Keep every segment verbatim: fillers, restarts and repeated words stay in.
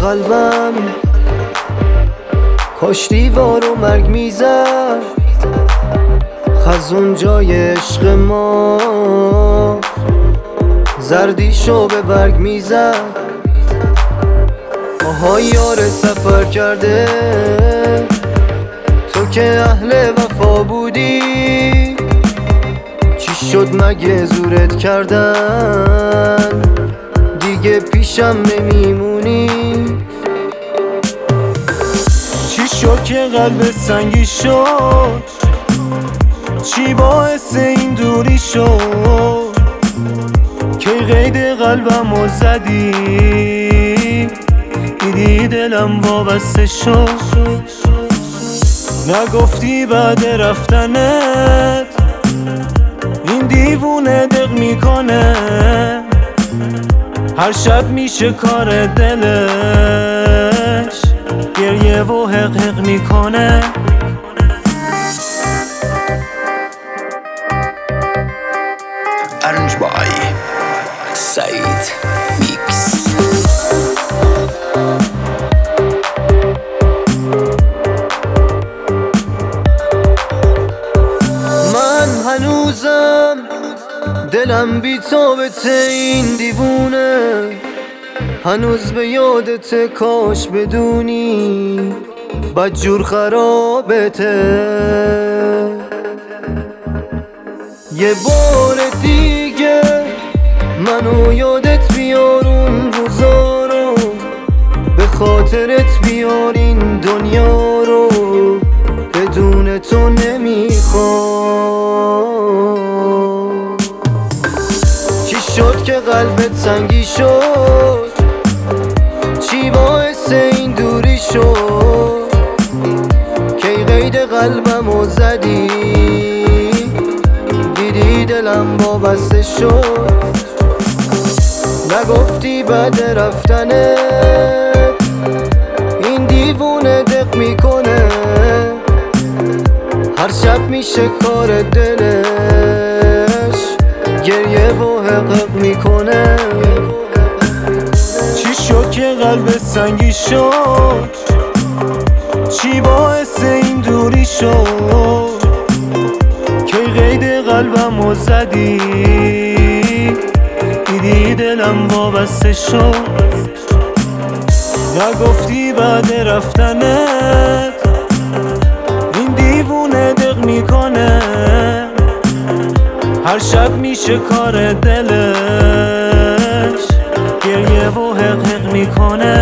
قلبم کاش دیوار و مرگ میزد خزون جای عشق ما زردی شو به برگ میزد. آها یار سفر کرده تو که اهل وفا بودی چی شد مگه زورت کردن دیگه پیشم نمیمونی؟ چی شد که قلب سنگی شد چی باعث این دوری شد که قید قلبمو زدی دیدی دلم وابسته شد نگفتی بعد رفتنت این دیوونه دق میکنه هر شب میشه کار دلش گریه و حق حق میکنه. Arranged by Said Mix. من هنوزم دلم بی تابته این دیوونه هنوز به یادت کاش بدونی بدجور خرابته. یه بار دیگه منو یادت بیار اون روزا رو به خاطرت بیار این دنیا رو بدون تو نمیخوام. چی شد که قلبت سنگی شد چی باعث این دوری شد کی قید قلبمو زدی دیدی دلم وابسته شد نگفتی بعد رفتنت این دیوونه دق میکنه هر شب میشه کار دلش گریه و حقق میکنه. چی شد که قلب سنگی شد چی باعث این دوری شد کی قید قلبمو زدی دیدی دلم وابسته شد نگفتی بعد رفتنت این دیوونه دق میکنه هر شب میشه کار دلش گریه و حق حق میکنه.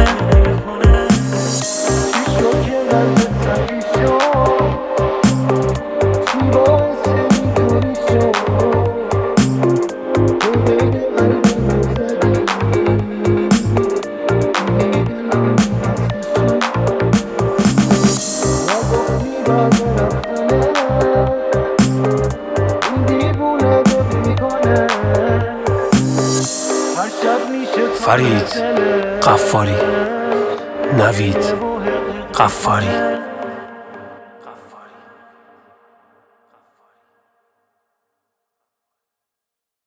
فرید قفاری، نوید قفاری.